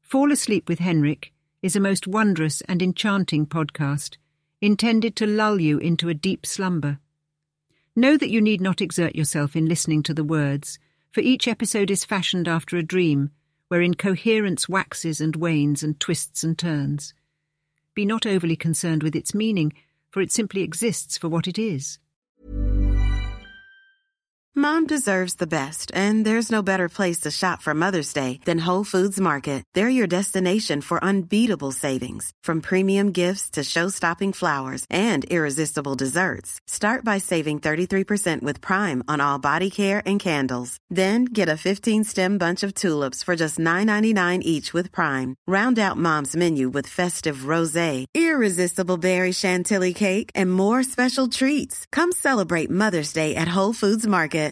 Fall Asleep with Henrik is a most wondrous and enchanting podcast, intended to lull you into a deep slumber. Know that you need not exert yourself in listening to the words, for each episode is fashioned after a dream, wherein coherence waxes and wanes and twists and turns. Be not overly concerned with its meaning, for it simply exists for what it is. Mom deserves the best, and there's no better place to shop for Mother's Day than Whole Foods Market. They're your destination for unbeatable savings, from premium gifts to show-stopping flowers and irresistible desserts. Start by saving 33% with Prime on all body care and candles. Then get a 15-stem bunch of tulips for just $9.99 each with Prime. Round out Mom's menu with festive rosé, irresistible berry chantilly cake, and more special treats. Come celebrate Mother's Day at Whole Foods Market.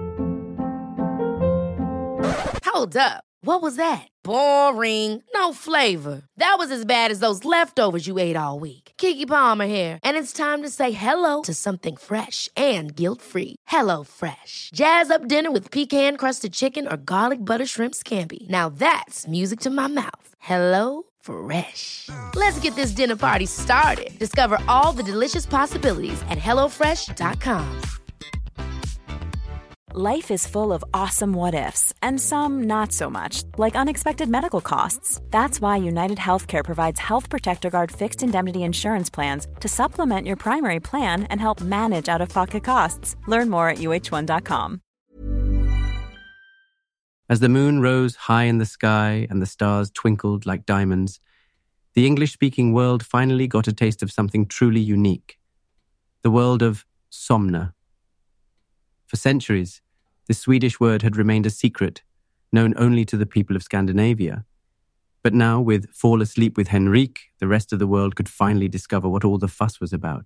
Hold up. What was that? Boring. No flavor. That was as bad as those leftovers you ate all week. Keke Palmer here, and it's time to say hello to something fresh and guilt-free. Hello Fresh. Jazz up dinner with pecan-crusted chicken or garlic butter shrimp scampi. Now that's music to my mouth. Hello Fresh. Let's get this dinner party started. Discover all the delicious possibilities at HelloFresh.com. Life is full of awesome what-ifs, and some not so much, like unexpected medical costs. That's why United Healthcare provides Health Protector Guard fixed indemnity insurance plans to supplement your primary plan and help manage out-of-pocket costs. Learn more at uh1.com. As the moon rose high in the sky and the stars twinkled like diamonds, the English-speaking world finally got a taste of something truly unique. The world of Somna. For centuries, this Swedish word had remained a secret, known only to the people of Scandinavia. But now, with Fall Asleep with Henrik, the rest of the world could finally discover what all the fuss was about.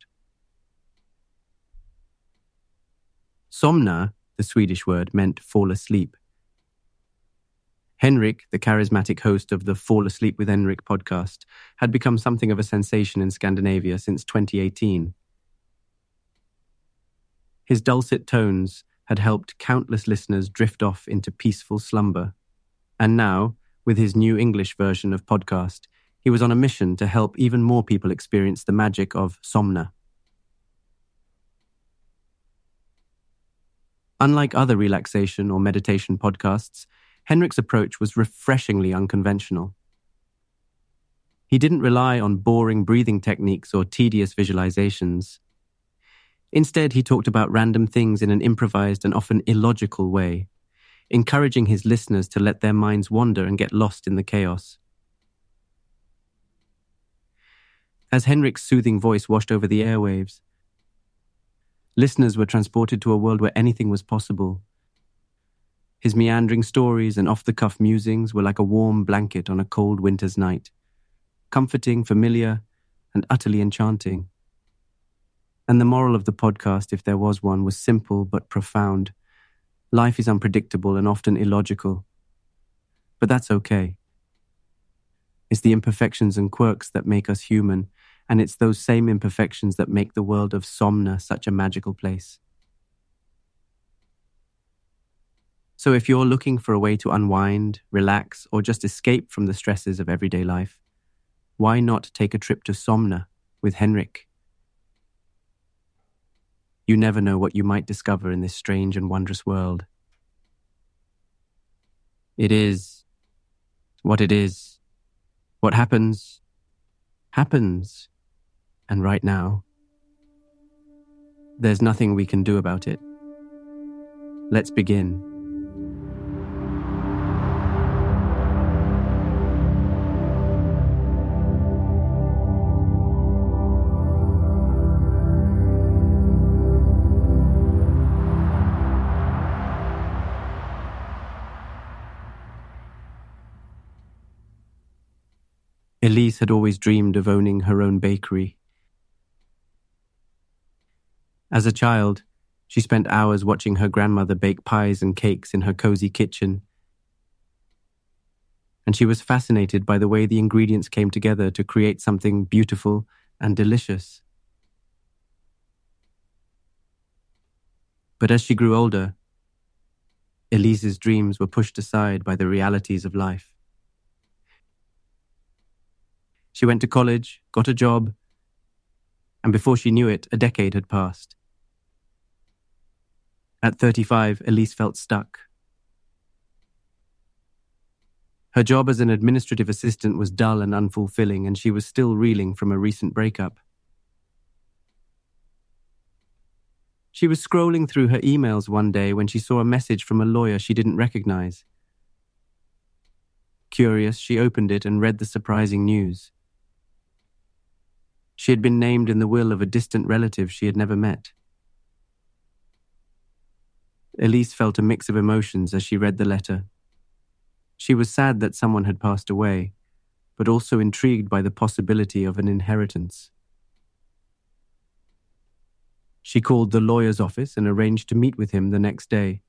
Somna, the Swedish word, meant fall asleep. Henrik, the charismatic host of the Fall Asleep with Henrik podcast, had become something of a sensation in Scandinavia since 2018. His dulcet tones had helped countless listeners drift off into peaceful slumber. And now, with his new English version of podcast, he was on a mission to help even more people experience the magic of Somna. Unlike other relaxation or meditation podcasts, Henrik's approach was refreshingly unconventional. He didn't rely on boring breathing techniques or tedious visualizations. Instead, he talked about random things in an improvised and often illogical way, encouraging his listeners to let their minds wander and get lost in the chaos. As Henrik's soothing voice washed over the airwaves, listeners were transported to a world where anything was possible. His meandering stories and off-the-cuff musings were like a warm blanket on a cold winter's night, comforting, familiar, and utterly enchanting. And the moral of the podcast, if there was one, was simple but profound. Life is unpredictable and often illogical. But that's okay. It's the imperfections and quirks that make us human, and it's those same imperfections that make the world of Somna such a magical place. So if you're looking for a way to unwind, relax, or just escape from the stresses of everyday life, why not take a trip to Somna with Henrik? You never know what you might discover in this strange and wondrous world. It is what it is. What happens, happens. And right now, there's nothing we can do about it. Let's begin. Elise had always dreamed of owning her own bakery. As a child, she spent hours watching her grandmother bake pies and cakes in her cozy kitchen. And she was fascinated by the way the ingredients came together to create something beautiful and delicious. But as she grew older, Elise's dreams were pushed aside by the realities of life. She went to college, got a job, and before she knew it, a decade had passed. At 35, Elise felt stuck. Her job as an administrative assistant was dull and unfulfilling, and she was still reeling from a recent breakup. She was scrolling through her emails one day when she saw a message from a lawyer she didn't recognize. Curious, she opened it and read the surprising news. She had been named in the will of a distant relative she had never met. Elise felt a mix of emotions as she read the letter. She was sad that someone had passed away, but also intrigued by the possibility of an inheritance. She called the lawyer's office and arranged to meet with him the next day.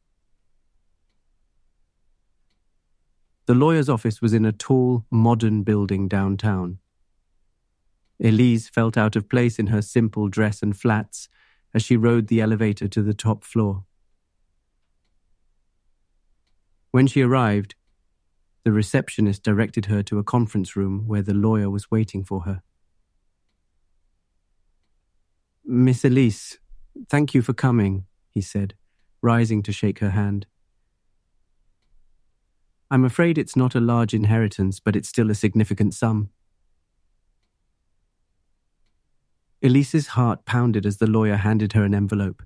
The lawyer's office was in a tall, modern building downtown. Elise felt out of place in her simple dress and flats as she rode the elevator to the top floor. When she arrived, the receptionist directed her to a conference room where the lawyer was waiting for her. "Miss Elise, thank you for coming," he said, rising to shake her hand. "I'm afraid it's not a large inheritance, but it's still a significant sum." Elise's heart pounded as the lawyer handed her an envelope.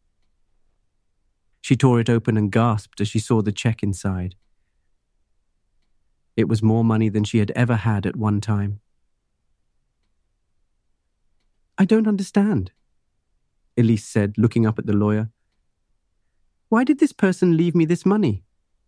She tore it open and gasped as she saw the check inside. It was more money than she had ever had at one time. "I don't understand," Elise said, looking up at the lawyer. "Why did this person leave me this money?"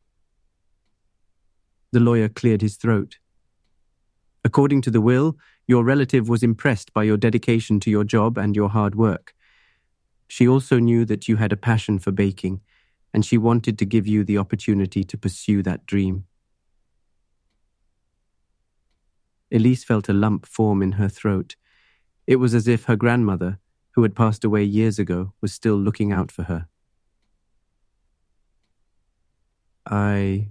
The lawyer cleared his throat. "According to the will, your relative was impressed by your dedication to your job and your hard work. She also knew that you had a passion for baking, and she wanted to give you the opportunity to pursue that dream." Elise felt a lump form in her throat. It was as if her grandmother, who had passed away years ago, was still looking out for her. I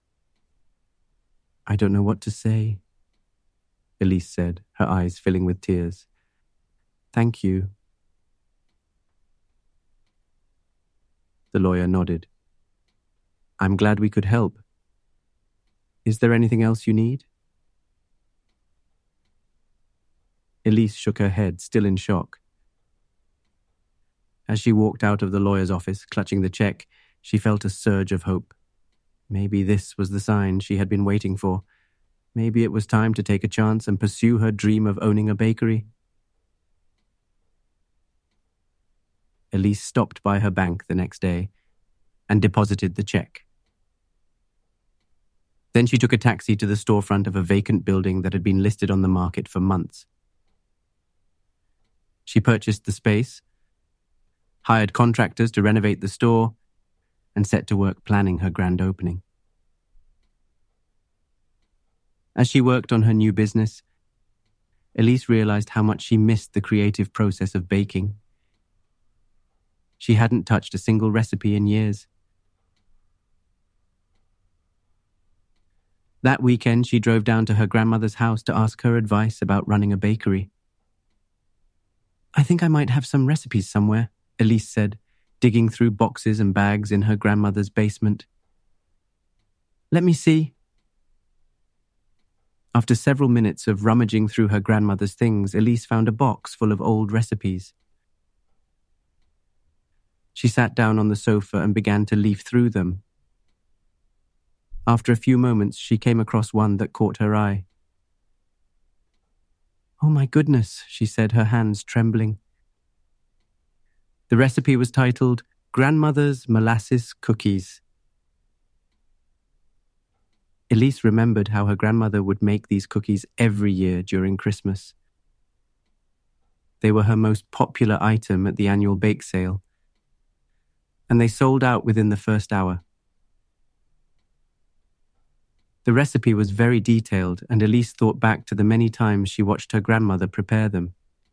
don't know what to say," Elise said, her eyes filling with tears. "Thank you." The lawyer nodded. "I'm glad we could help. Is there anything else you need?" Elise shook her head, still in shock. As she walked out of the lawyer's office, clutching the check, she felt a surge of hope. Maybe this was the sign she had been waiting for. Maybe it was time to take a chance and pursue her dream of owning a bakery. Elise stopped by her bank the next day and deposited the check. Then she took a taxi to the storefront of a vacant building that had been listed on the market for months. She purchased the space, hired contractors to renovate the store, and set to work planning her grand opening. As she worked on her new business, Elise realized how much she missed the creative process of baking. She hadn't touched a single recipe in years. That weekend, she drove down to her grandmother's house to ask her advice about running a bakery. "I think I might have some recipes somewhere," Elise said, digging through boxes and bags in her grandmother's basement. "Let me see." After several minutes of rummaging through her grandmother's things, Elise found a box full of old recipes. She sat down on the sofa and began to leaf through them. After a few moments, she came across one that caught her eye. "Oh my goodness," she said, her hands trembling. The recipe was titled Grandmother's Molasses Cookies. Elise remembered how her grandmother would make these cookies every year during Christmas. They were her most popular item at the annual bake sale, and they sold out within the first hour. The recipe was very detailed, and Elise thought back to the many times she watched her grandmother prepare them.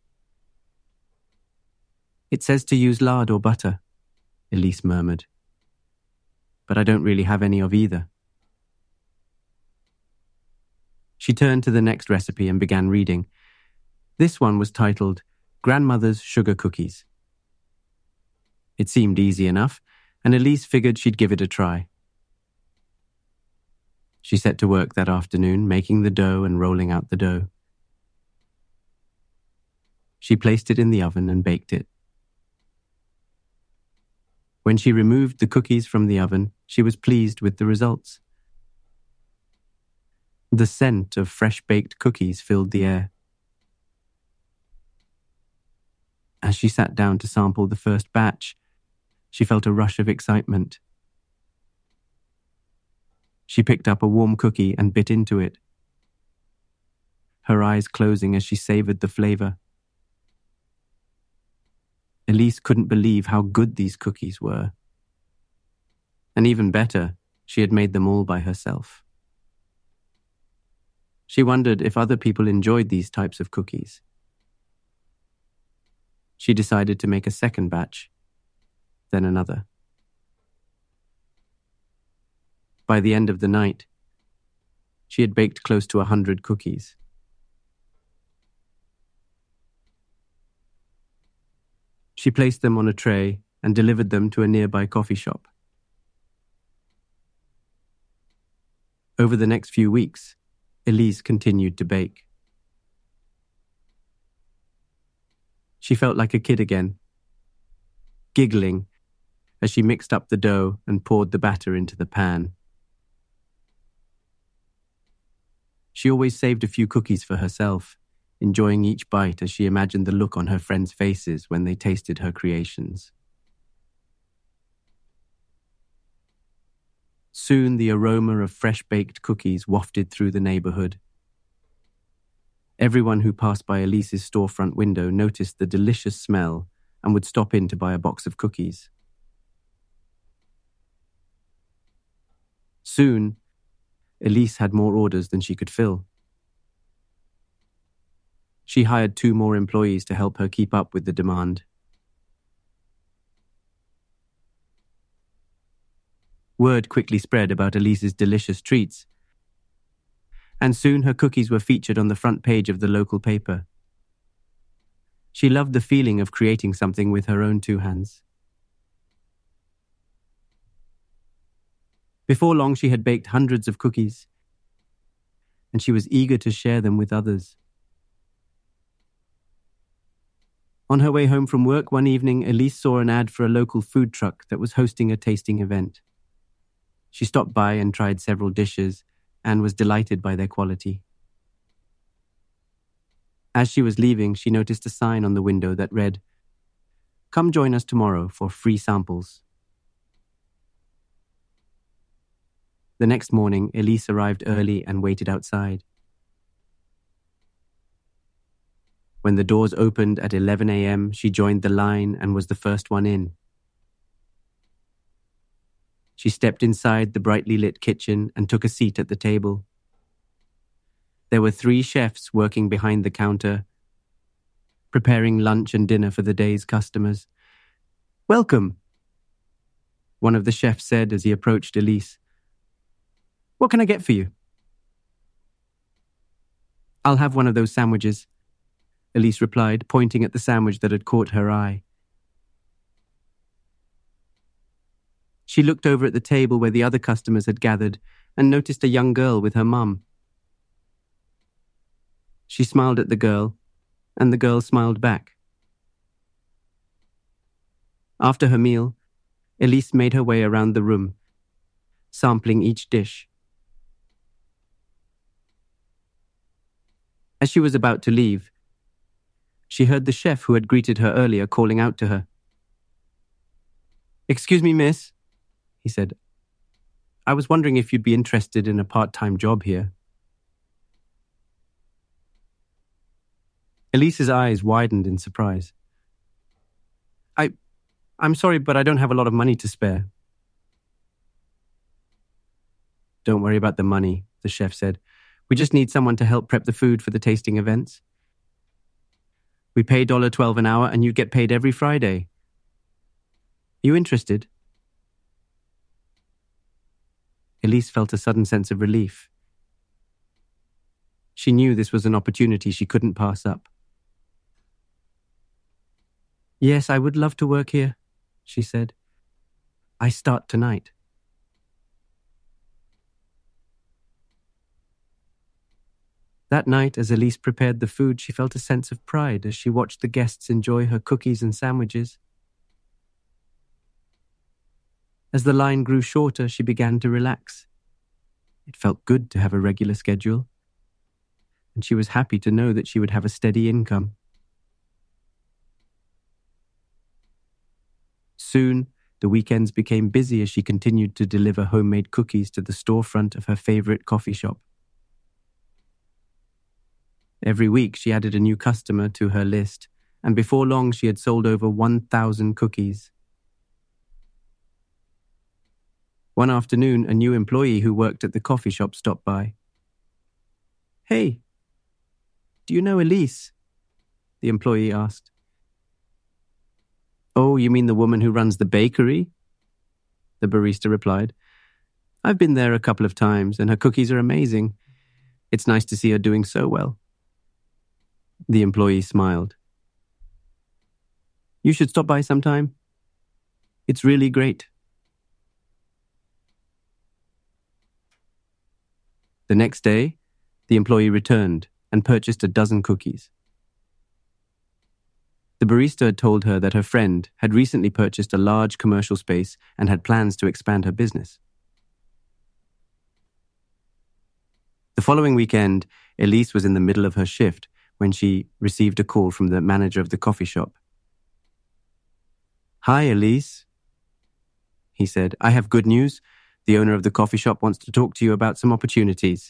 "It says to use lard or butter," Elise murmured. "But I don't really have any of either." She turned to the next recipe and began reading. This one was titled Grandmother's Sugar Cookies. It seemed easy enough, and Elise figured she'd give it a try. She set to work that afternoon, making the dough and rolling out the dough. She placed it in the oven and baked it. When she removed the cookies from the oven, she was pleased with the results. The scent of fresh-baked cookies filled the air. As she sat down to sample the first batch, she felt a rush of excitement. She picked up a warm cookie and bit into it, her eyes closing as she savored the flavor. Elise couldn't believe how good these cookies were. And even better, she had made them all by herself. She wondered if other people enjoyed these types of cookies. She decided to make a second batch, then another. By the end of the night, she had baked close to 100 cookies. She placed them on a tray and delivered them to a nearby coffee shop. Over the next few weeks, Elise continued to bake. She felt like a kid again, giggling as she mixed up the dough and poured the batter into the pan. She always saved a few cookies for herself, enjoying each bite as she imagined the look on her friends' faces when they tasted her creations. Soon the aroma of fresh-baked cookies wafted through the neighborhood. Everyone who passed by Elise's storefront window noticed the delicious smell and would stop in to buy a box of cookies. Soon, Elise had more orders than she could fill. She hired 2 more employees to help her keep up with the demand. Word quickly spread about Elise's delicious treats, and soon her cookies were featured on the front page of the local paper. She loved the feeling of creating something with her own 2 hands. Before long, she had baked hundreds of cookies, and she was eager to share them with others. On her way home from work one evening, Elise saw an ad for a local food truck that was hosting a tasting event. She stopped by and tried several dishes and was delighted by their quality. As she was leaving, she noticed a sign on the window that read, "Come join us tomorrow for free samples." The next morning, Elise arrived early and waited outside. When the doors opened at 11 a.m., she joined the line and was the first one in. She stepped inside the brightly lit kitchen and took a seat at the table. There were 3 chefs working behind the counter, preparing lunch and dinner for the day's customers. "Welcome," one of the chefs said as he approached Elise. "What can I get for you?" "I'll have one of those sandwiches," Elise replied, pointing at the sandwich that had caught her eye. She looked over at the table where the other customers had gathered and noticed a young girl with her mum. She smiled at the girl, and the girl smiled back. After her meal, Elise made her way around the room, sampling each dish. As she was about to leave, she heard the chef who had greeted her earlier calling out to her. "Excuse me, miss," he said. "I was wondering if you'd be interested in a part-time job here." Elise's eyes widened in surprise. I'm sorry, but I don't have a lot of money to spare." "Don't worry about the money," the chef said. "We just need someone to help prep the food for the tasting events. We pay $12 an hour and you get paid every Friday. Are you interested?" Elise felt a sudden sense of relief. She knew this was an opportunity she couldn't pass up. "Yes, I would love to work here," she said. "I start tonight." That night, as Elise prepared the food, she felt a sense of pride as she watched the guests enjoy her cookies and sandwiches. As the line grew shorter, she began to relax. It felt good to have a regular schedule, and she was happy to know that she would have a steady income. Soon, the weekends became busy as she continued to deliver homemade cookies to the storefront of her favorite coffee shop. Every week, she added a new customer to her list, and before long, she had sold over 1,000 cookies. One afternoon, a new employee who worked at the coffee shop stopped by. "Hey, do you know Elise?" the employee asked. "Oh, you mean the woman who runs the bakery?" the barista replied. "I've been there a couple of times, and her cookies are amazing. It's nice to see her doing so well." The employee smiled. "You should stop by sometime. It's really great." The next day, the employee returned and purchased a dozen cookies. The barista had told her that her friend had recently purchased a large commercial space and had plans to expand her business. The following weekend, Elise was in the middle of her shift when she received a call from the manager of the coffee shop. "Hi, Elise," he said. "I have good news. The owner of the coffee shop wants to talk to you about some opportunities."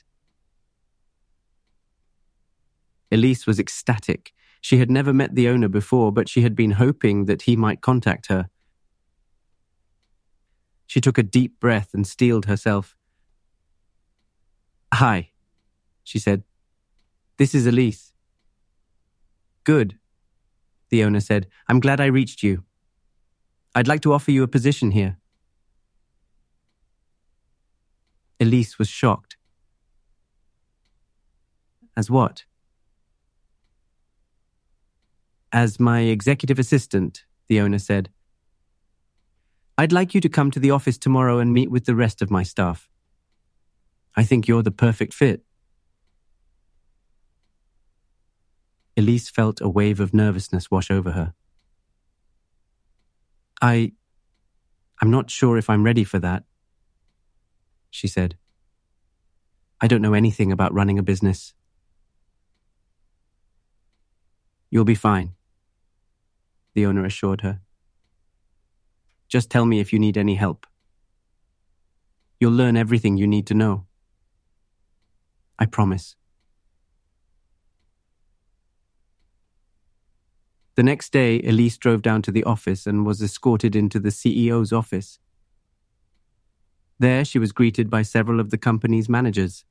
Elise was ecstatic. She had never met the owner before, but she had been hoping that he might contact her. She took a deep breath and steeled herself. "Hi," she said. "This is Elise." "Good," the owner said. "I'm glad I reached you. I'd like to offer you a position here." Elise was shocked. "As what?" "As my executive assistant," the owner said. "I'd like you to come to the office tomorrow and meet with the rest of my staff. I think you're the perfect fit." Elise felt a wave of nervousness wash over her. I'm not sure if I'm ready for that," she said. "I don't know anything about running a business." "You'll be fine," the owner assured her. "Just tell me if you need any help. You'll learn everything you need to know. I promise." The next day, Elise drove down to the office and was escorted into the CEO's office. There, she was greeted by several of the company's managers.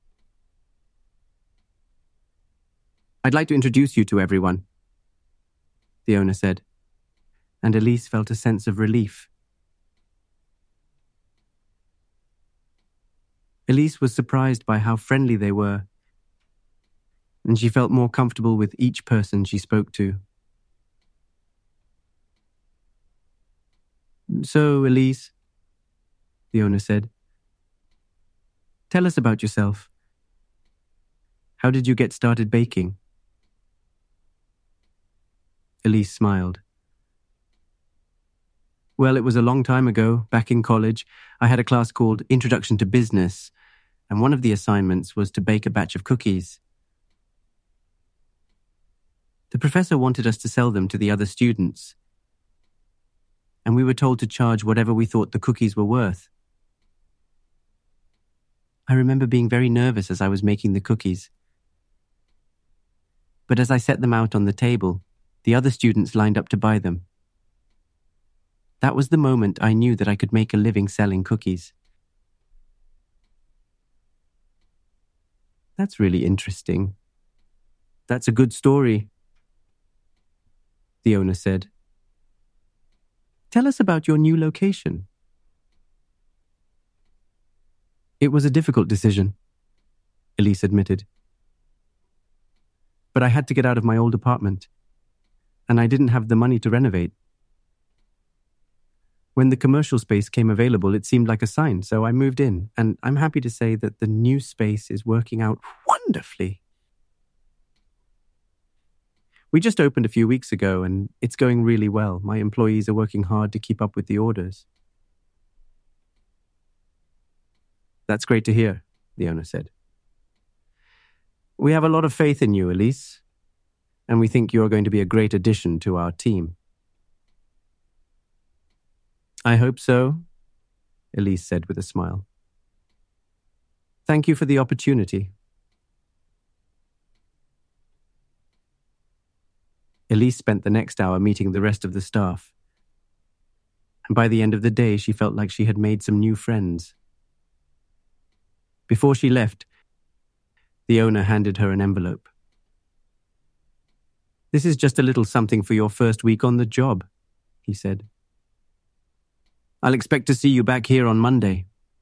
"I'd like to introduce you to everyone," the owner said, and Elise felt a sense of relief. Elise was surprised by how friendly they were, and she felt more comfortable with each person she spoke to. "So, Elise," the owner said, "tell us about yourself. How did you get started baking?" Elise smiled. "Well, it was a long time ago, back in college. I had a class called Introduction to Business, and one of the assignments was to bake a batch of cookies. The professor wanted us to sell them to the other students, and we were told to charge whatever we thought the cookies were worth. I remember being very nervous as I was making the cookies. But as I set them out on the table, the other students lined up to buy them. That was the moment I knew that I could make a living selling cookies." "That's really interesting. That's a good story," the owner said. "Tell us about your new location." "It was a difficult decision," Elise admitted. but I had to get out of my old apartment, and I didn't have the money to renovate. When the commercial space came available, it seemed like a sign, so I moved in, and I'm happy to say that the new space is working out wonderfully. We just opened a few weeks ago, and it's going really well. My employees are working hard to keep up with the orders. That's great to hear, the owner said. We have a lot of faith in you, Elise, and we think you're going to be a great addition to our team. I hope so, Elise said with a smile. Thank you for the opportunity. Elise spent the next hour meeting the rest of the staff, and by the end of the day she felt like she had made some new friends. Before she left, the owner handed her an envelope. This is just a little something for your first week on the job, he said. I'll expect to see you back here on Monday.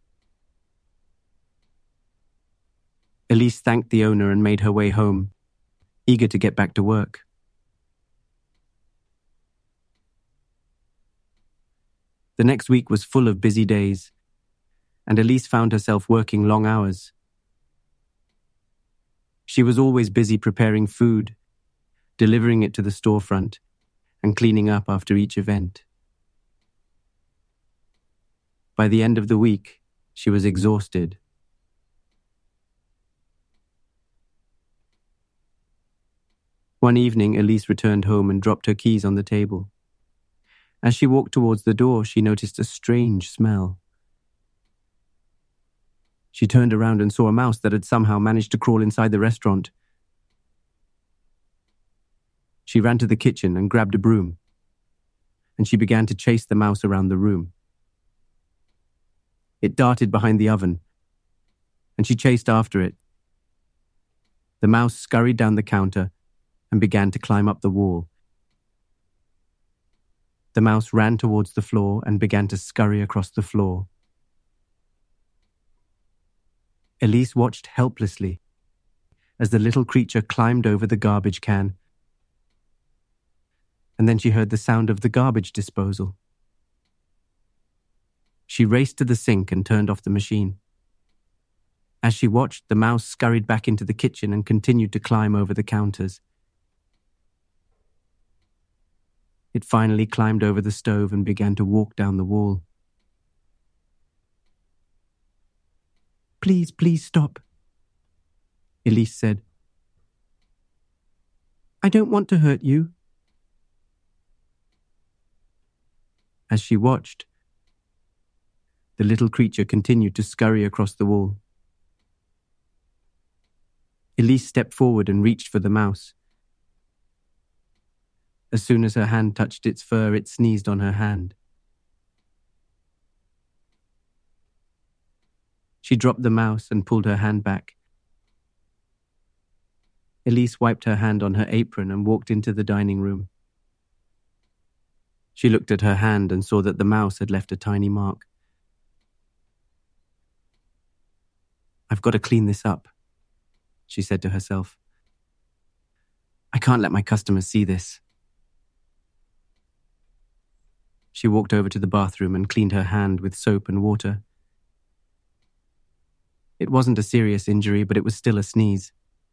Elise thanked the owner and made her way home, eager to get back to work. The next week was full of busy days, and Elise found herself working long hours. She was always busy preparing food, delivering it to the storefront, and cleaning up after each event. By the end of the week, she was exhausted. One evening, Elise returned home and dropped her keys on the table. As she walked towards the door, she noticed a strange smell. She turned around and saw a mouse that had somehow managed to crawl inside the restaurant. She ran to the kitchen and grabbed a broom, and she began to chase the mouse around the room. It darted behind the oven, and she chased after it. The mouse scurried down the counter and began to climb up the wall. The mouse ran towards the floor and began to scurry across the floor. Elise watched helplessly as the little creature climbed over the garbage can, and then she heard the sound of the garbage disposal. She raced to the sink and turned off the machine. As she watched, the mouse scurried back into the kitchen and continued to climb over the counters. It finally climbed over the stove and began to walk down the wall. Please, please stop, Elise said. I don't want to hurt you. As she watched, the little creature continued to scurry across the wall. Elise stepped forward and reached for the mouse. As soon as her hand touched its fur, it sneezed on her hand. She dropped the mouse and pulled her hand back. Elise wiped her hand on her apron and walked into the dining room. She looked at her hand and saw that the mouse had left a tiny mark. I've got to clean this up, she said to herself. I can't let my customers see this. She walked over to the bathroom and cleaned her hand with soap and water. It wasn't a serious injury, but it was still a sneeze.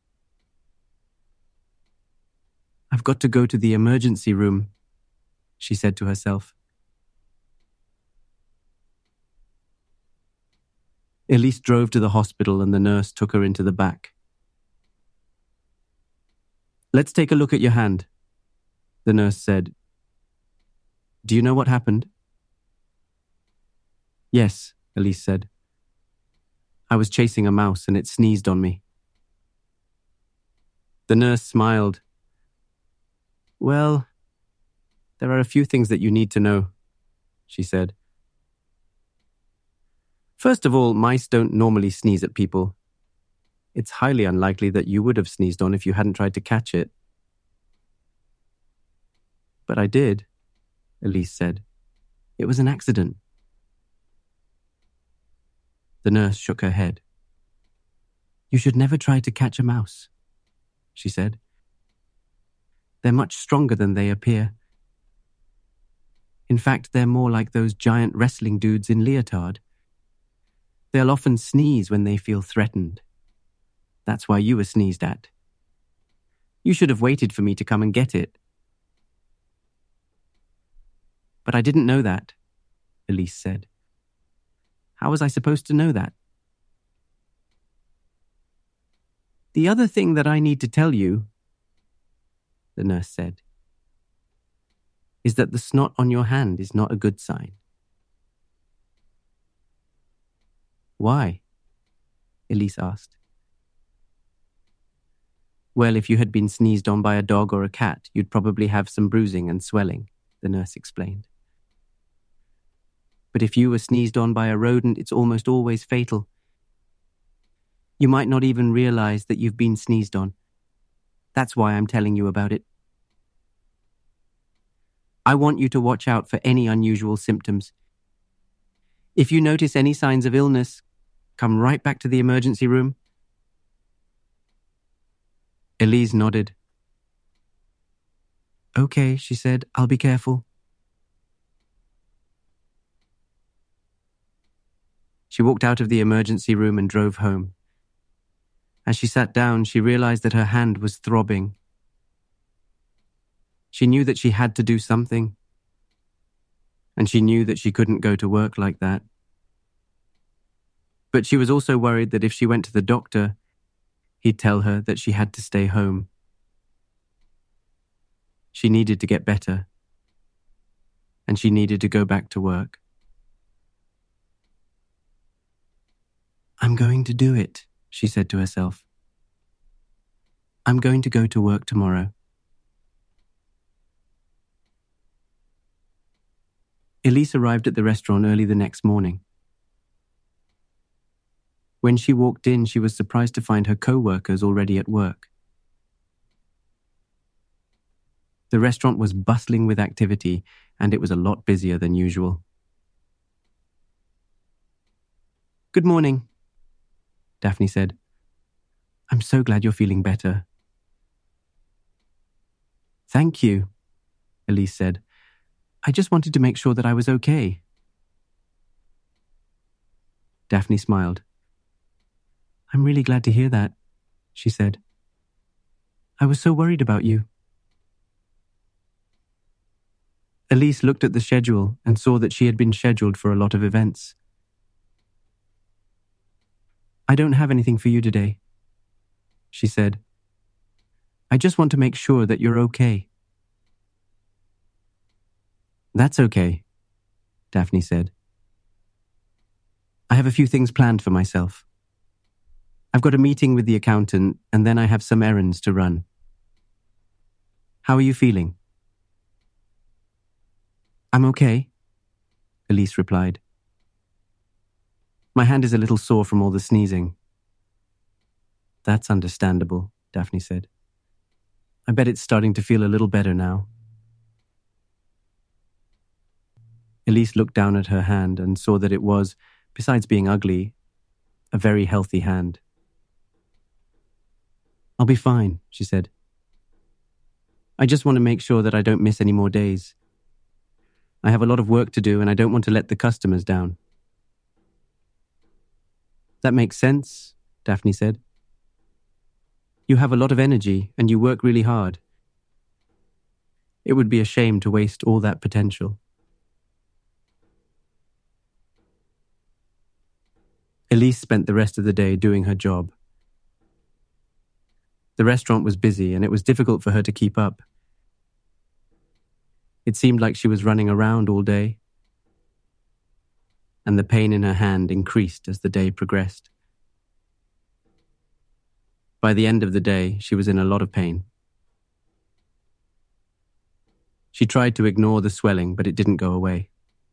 I've got to go to the emergency room, she said to herself. Elise drove to the hospital and the nurse took her into the back. Let's take a look at your hand, the nurse said. Do you know what happened? Yes, Elise said. I was chasing a mouse and it sneezed on me. The nurse smiled. Well, there are a few things that you need to know, she said. First of all, mice don't normally sneeze at people. It's highly unlikely that you would have sneezed on if you hadn't tried to catch it. But I did, Elise said. It was an accident. The nurse shook her head. You should never try to catch a mouse, she said. They're much stronger than they appear. In fact, they're more like those giant wrestling dudes in leotard. They'll often sneeze when they feel threatened. That's why you were sneezed at. You should have waited for me to come and get it. But I didn't know that, Elise said. How was I supposed to know that? The other thing that I need to tell you, the nurse said, is that the snot on your hand is not a good sign. Why? Elise asked. Well, if you had been sneezed on by a dog or a cat, you'd probably have some bruising and swelling, the nurse explained. But if you were sneezed on by a rodent, it's almost always fatal. You might not even realize that you've been sneezed on. That's why I'm telling you about it. I want you to watch out for any unusual symptoms. If you notice any signs of illness, come right back to the emergency room. Elise nodded. Okay, she said, I'll be careful. She walked out of the emergency room and drove home. As she sat down, she realized that her hand was throbbing. She knew that she had to do something, and she knew that she couldn't go to work like that. But she was also worried that if she went to the doctor, he'd tell her that she had to stay home. She needed to get better, and she needed to go back to work. I'm going to do it, she said to herself. I'm going to go to work tomorrow. Elise arrived at the restaurant early the next morning. When she walked in, she was surprised to find her co-workers already at work. The restaurant was bustling with activity, and it was a lot busier than usual. Good morning, Daphne said. I'm so glad you're feeling better. Thank you, Elise said. I just wanted to make sure that I was okay. Daphne smiled. I'm really glad to hear that, she said. I was so worried about you. Elise looked at the schedule and saw that she had been scheduled for a lot of events. I don't have anything for you today, she said. I just want to make sure that you're okay. That's okay, Daphne said. I have a few things planned for myself. I've got a meeting with the accountant, and then I have some errands to run. How are you feeling? I'm okay, Elise replied. My hand is a little sore from all the sneezing. That's understandable, Daphne said. I bet it's starting to feel a little better now. Elise looked down at her hand and saw that it was, besides being ugly, a very healthy hand. I'll be fine, she said. I just want to make sure that I don't miss any more days. I have a lot of work to do and I don't want to let the customers down. That makes sense, Daphne said. You have a lot of energy and you work really hard. It would be a shame to waste all that potential. Elise spent the rest of the day doing her job. The restaurant was busy and it was difficult for her to keep up. It seemed like she was running around all day, and the pain in her hand increased as the day progressed. By the end of the day, she was in a lot of pain. She tried to ignore the swelling, but it didn't go away.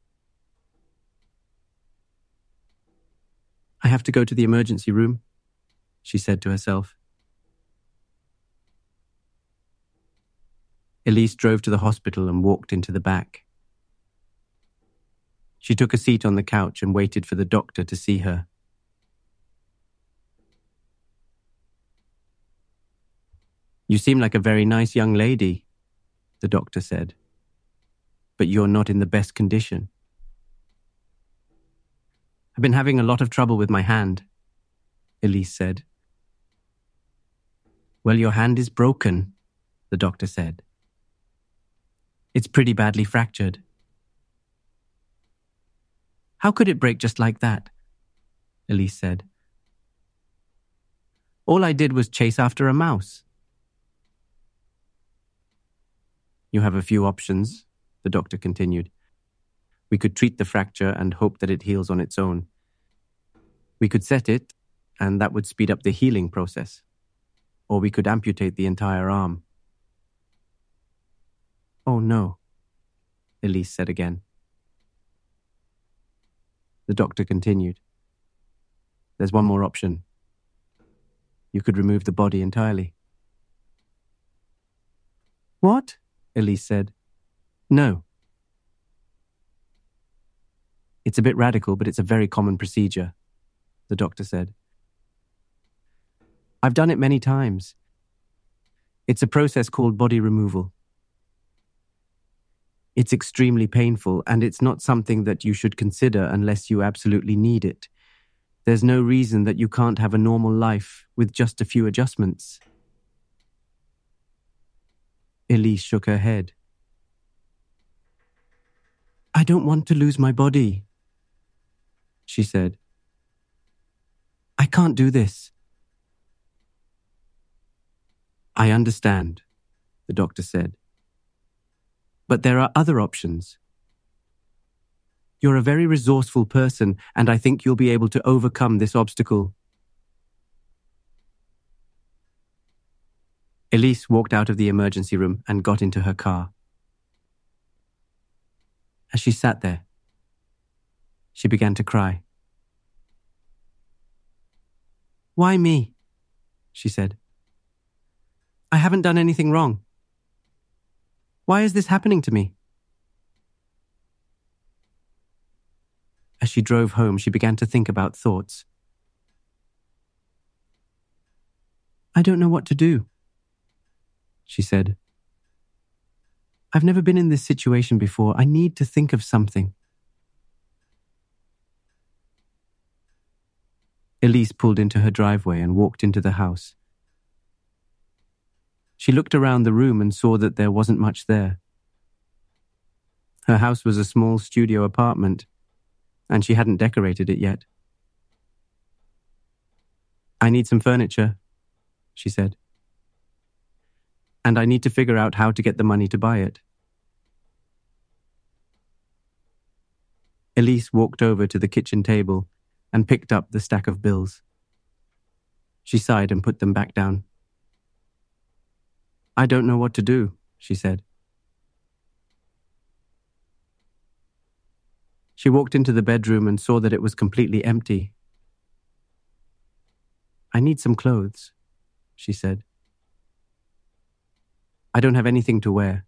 I have to go to the emergency room, she said to herself. Elise drove to the hospital and walked into the back. She took a seat on the couch and waited for the doctor to see her. You seem like a very nice young lady, the doctor said. But you're not in the best condition. I've been having a lot of trouble with my hand, Elise said. Well, your hand is broken, the doctor said. It's pretty badly fractured. How could it break just like that? Elise said. All I did was chase after a mouse. You have a few options, the doctor continued. We could treat the fracture and hope that it heals on its own. We could set it, and that would speed up the healing process. Or we could amputate the entire arm. Oh no, Elise said again. The doctor continued. There's one more option. You could remove the body entirely. What? Elise said. No. It's a bit radical, but it's a very common procedure, the doctor said. I've done it many times. It's a process called body removal. It's extremely painful, and it's not something that you should consider unless you absolutely need it. There's no reason that you can't have a normal life with just a few adjustments. Elise shook her head. I don't want to lose my body, she said. I can't do this. I understand, the doctor said. But there are other options. You're a very resourceful person, and I think you'll be able to overcome this obstacle. Elise walked out of the emergency room and got into her car. As she sat there, she began to cry. Why me? She said. I haven't done anything wrong. Why is this happening to me? As she drove home, she began to think about thoughts. I don't know what to do, she said. I've never been in this situation before. I need to think of something. Elise pulled into her driveway and walked into the house. She looked around the room and saw that there wasn't much there. Her house was a small studio apartment, and she hadn't decorated it yet. I need some furniture, she said. And I need to figure out how to get the money to buy it. Elise walked over to the kitchen table and picked up the stack of bills. She sighed and put them back down. I don't know what to do, she said. She walked into the bedroom and saw that it was completely empty. I need some clothes, she said. I don't have anything to wear.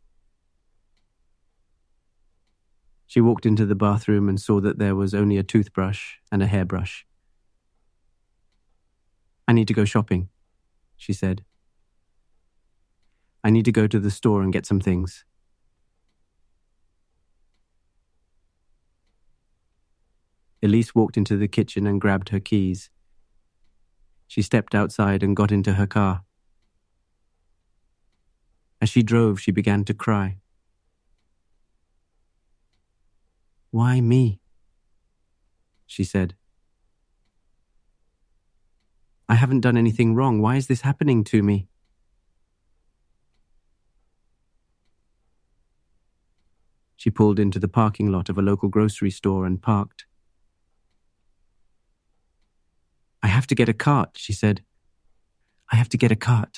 She walked into the bathroom and saw that there was only a toothbrush and a hairbrush. I need to go shopping, she said. I need to go to the store and get some things. Elise walked into the kitchen and grabbed her keys. She stepped outside and got into her car. As she drove, she began to cry. Why me? She said. I haven't done anything wrong. Why is this happening to me? She pulled into the parking lot of a local grocery store and parked. I have to get a cart, she said. I have to get a cart.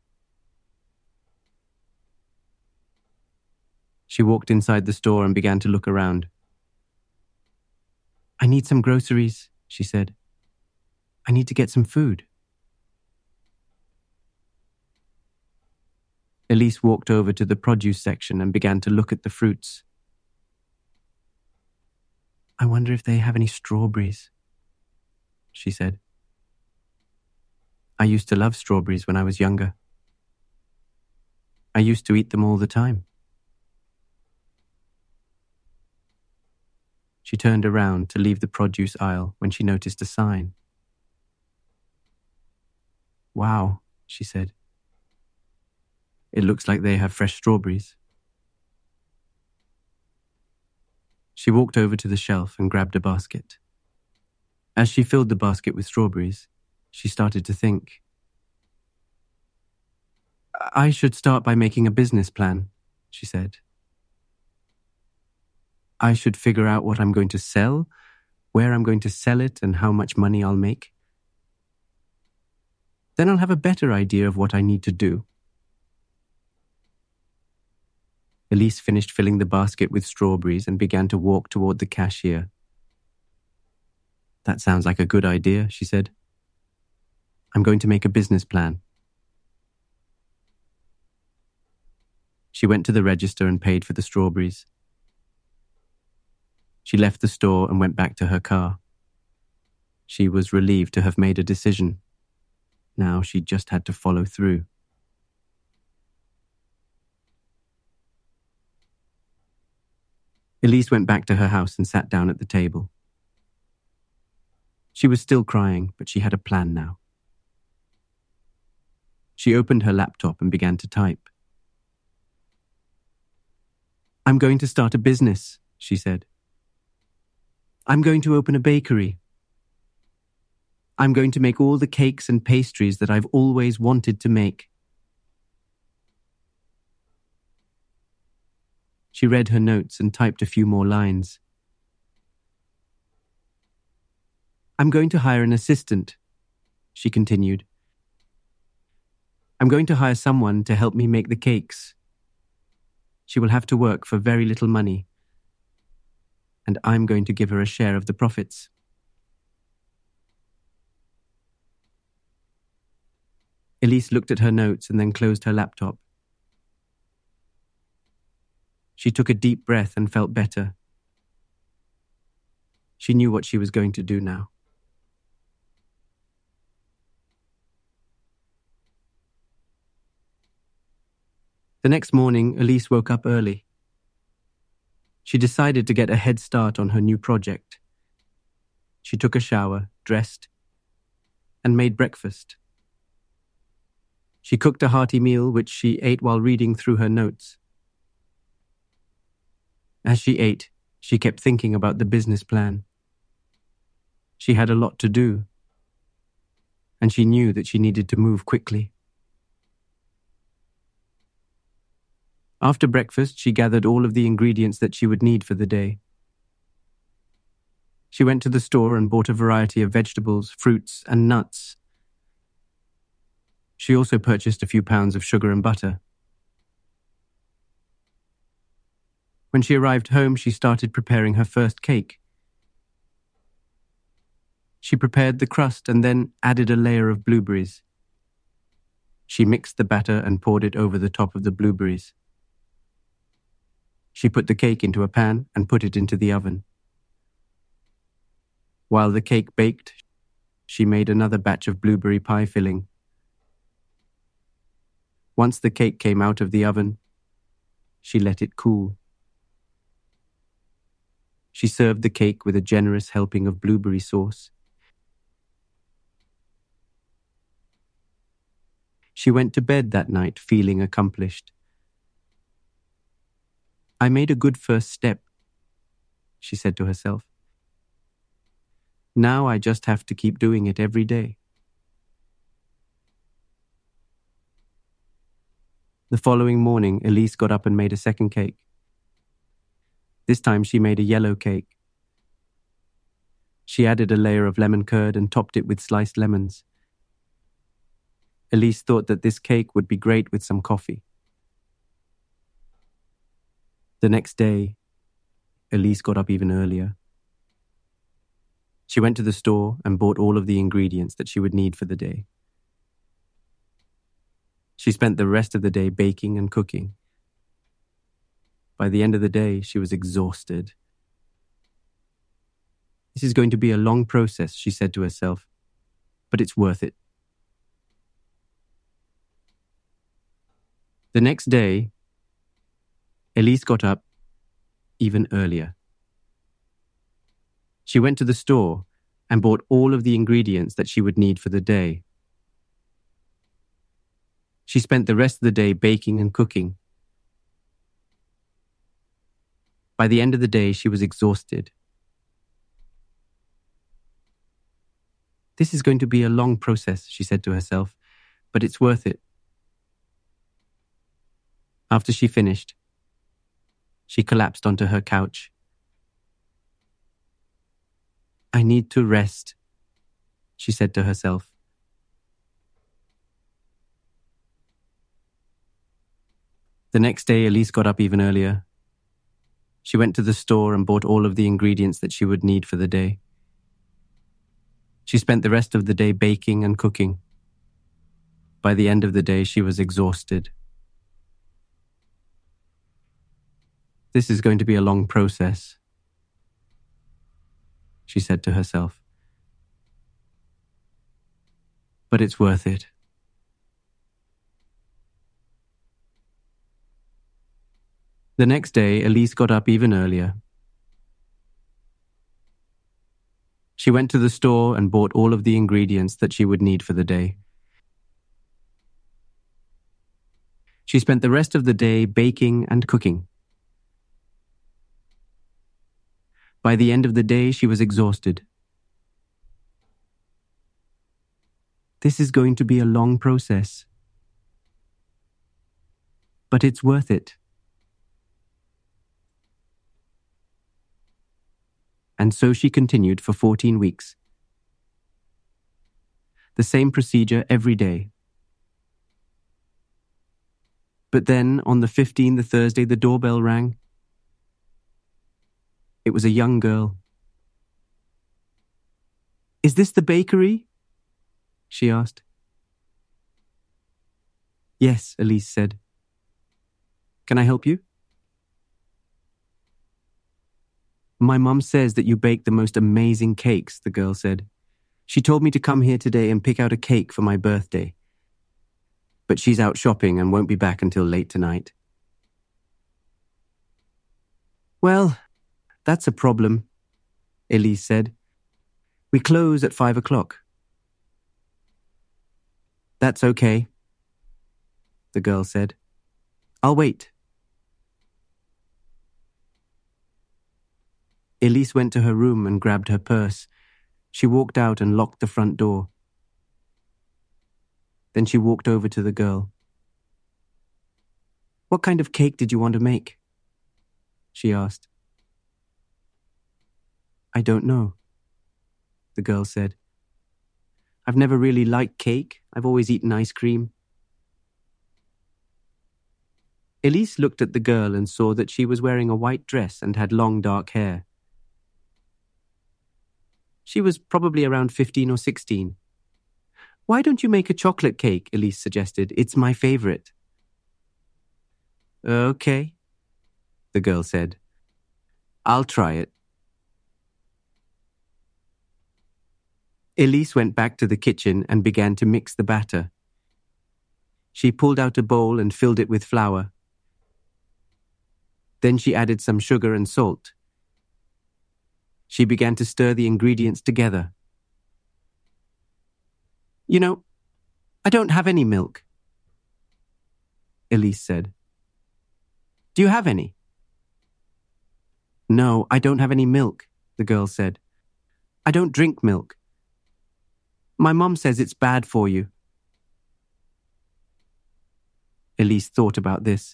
She walked inside the store and began to look around. I need some groceries, she said. I need to get some food. Elise walked over to the produce section and began to look at the fruits. I wonder if they have any strawberries, she said. I used to love strawberries when I was younger. I used to eat them all the time. She turned around to leave the produce aisle when she noticed a sign. "Wow," she said. "It looks like they have fresh strawberries." She walked over to the shelf and grabbed a basket. As she filled the basket with strawberries, she started to think. "I should start by making a business plan," she said. "I should figure out what I'm going to sell, where I'm going to sell it, and how much money I'll make. Then I'll have a better idea of what I need to do." Elise finished filling the basket with strawberries and began to walk toward the cashier. "That sounds like a good idea," she said. "I'm going to make a business plan." She went to the register and paid for the strawberries. She left the store and went back to her car. She was relieved to have made a decision. Now she just had to follow through. Elise went back to her house and sat down at the table. She was still crying, but she had a plan now. She opened her laptop and began to type. "I'm going to start a business," she said. "I'm going to open a bakery. I'm going to make all the cakes and pastries that I've always wanted to make." She read her notes and typed a few more lines. "I'm going to hire an assistant," she continued. "I'm going to hire someone to help me make the cakes. She will have to work for very little money, and I'm going to give her a share of the profits." Elise looked at her notes and then closed her laptop. She took a deep breath and felt better. She knew what she was going to do now. The next morning, Elise woke up early. She decided to get a head start on her new project. She took a shower, dressed, and made breakfast. She cooked a hearty meal which she ate while reading through her notes. As she ate, she kept thinking about the business plan. She had a lot to do, and she knew that she needed to move quickly. After breakfast, she gathered all of the ingredients that she would need for the day. She went to the store and bought a variety of vegetables, fruits, and nuts. She also purchased a few pounds of sugar and butter. When she arrived home, she started preparing her first cake. She prepared the crust and then added a layer of blueberries. She mixed the batter and poured it over the top of the blueberries. She put the cake into a pan and put it into the oven. While the cake baked, she made another batch of blueberry pie filling. Once the cake came out of the oven, she let it cool. She served the cake with a generous helping of blueberry sauce. She went to bed that night feeling accomplished. "I made a good first step," she said to herself. "Now I just have to keep doing it every day." The following morning, Elise got up and made a second cake. This time she made a yellow cake. She added a layer of lemon curd and topped it with sliced lemons. Elise thought that this cake would be great with some coffee. The next day, Elise got up even earlier. She went to the store and bought all of the ingredients that she would need for the day. She spent the rest of the day baking and cooking. By the end of the day, she was exhausted. "This is going to be a long process," she said to herself, "but it's worth it." The next day, Elise got up even earlier. She went to the store and bought all of the ingredients that she would need for the day. She spent the rest of the day baking and cooking. By the end of the day, she was exhausted. This is going to be a long process, she said to herself, but it's worth it. After she finished, she collapsed onto her couch. I need to rest, she said to herself. The next day, Elise got up even earlier. She went to the store and bought all of the ingredients that she would need for the day. She spent the rest of the day baking and cooking. By the end of the day, she was exhausted. This is going to be a long process, she said to herself. But it's worth it. The next day, Elise got up even earlier. She went to the store and bought all of the ingredients that she would need for the day. She spent the rest of the day baking and cooking. By the end of the day, she was exhausted. This is going to be a long process, but it's worth it. And so she continued for 14 weeks. The same procedure every day. But then, on the 15th, the Thursday, the doorbell rang. It was a young girl. Is this the bakery? She asked. Yes, Elise said. Can I help you? My mum says that you bake the most amazing cakes, the girl said. She told me to come here today and pick out a cake for my birthday. But she's out shopping and won't be back until late tonight. Well, that's a problem, Elise said. We close at 5 o'clock. That's okay, the girl said. I'll wait. Elise went to her room and grabbed her purse. She walked out and locked the front door. Then she walked over to the girl. What kind of cake did you want to make? She asked. I don't know, the girl said. I've never really liked cake. I've always eaten ice cream. Elise looked at the girl and saw that she was wearing a white dress and had long dark hair. She was probably around 15 or 16. Why don't you make a chocolate cake, Elise suggested. It's my favorite. Okay, the girl said. I'll try it. Elise went back to the kitchen and began to mix the batter. She pulled out a bowl and filled it with flour. Then she added some sugar and salt. She began to stir the ingredients together. You know, I don't have any milk, Elise said. Do you have any? No, I don't have any milk, the girl said. I don't drink milk. My mum says it's bad for you. Elise thought about this.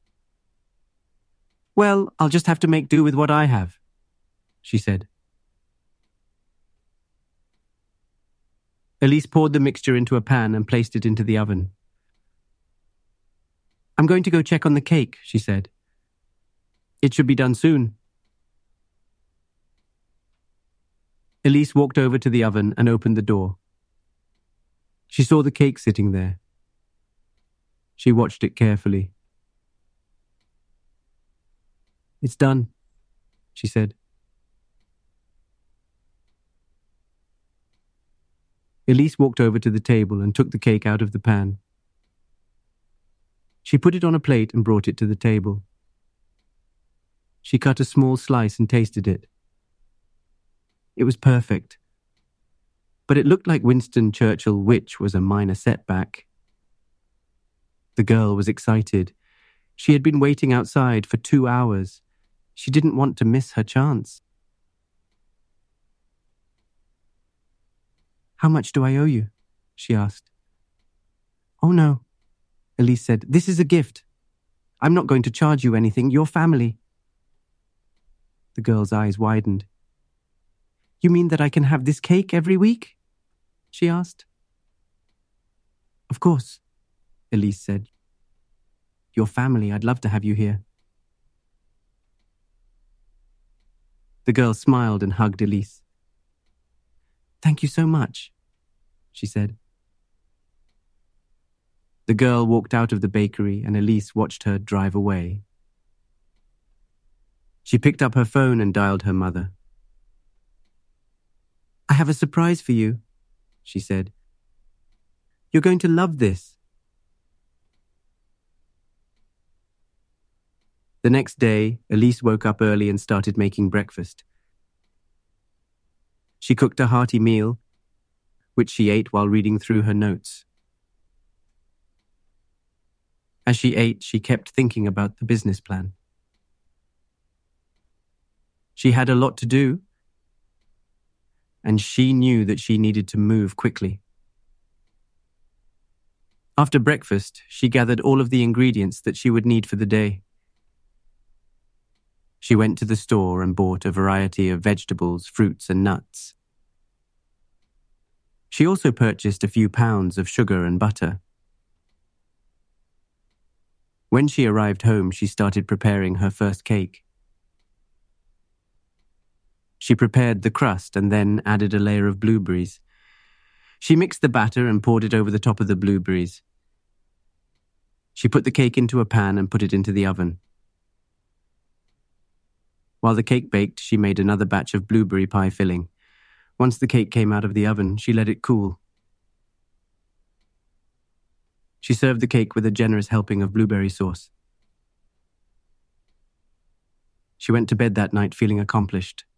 Well, I'll just have to make do with what I have, she said. Elise poured the mixture into a pan and placed it into the oven. I'm going to go check on the cake, she said. It should be done soon. Elise walked over to the oven and opened the door. She saw the cake sitting there. She watched it carefully. It's done, she said. Elise walked over to the table and took the cake out of the pan. She put it on a plate and brought it to the table. She cut a small slice and tasted it. It was perfect. But it looked like Winston Churchill, which was a minor setback. The girl was excited. She had been waiting outside for 2 hours. She didn't want to miss her chance. "How much do I owe you?" she asked. "Oh no," Elise said. "This is a gift. I'm not going to charge you anything. Your family." The girl's eyes widened. "You mean that I can have this cake every week?" she asked. "Of course," Elise said. "Your family, I'd love to have you here." The girl smiled and hugged Elise. "Thank you so much," she said. The girl walked out of the bakery and Elise watched her drive away. She picked up her phone and dialed her mother. "I have a surprise for you," she said. "You're going to love this." The next day, Elise woke up early and started making breakfast. She cooked a hearty meal, which she ate while reading through her notes. As she ate, she kept thinking about the business plan. She had a lot to do, and she knew that she needed to move quickly. After breakfast, she gathered all of the ingredients that she would need for the day. She went to the store and bought a variety of vegetables, fruits, and nuts. She also purchased a few pounds of sugar and butter. When she arrived home, she started preparing her first cake. She prepared the crust and then added a layer of blueberries. She mixed the batter and poured it over the top of the blueberries. She put the cake into a pan and put it into the oven. While the cake baked, she made another batch of blueberry pie filling. Once the cake came out of the oven, she let it cool. She served the cake with a generous helping of blueberry sauce. She went to bed that night feeling accomplished.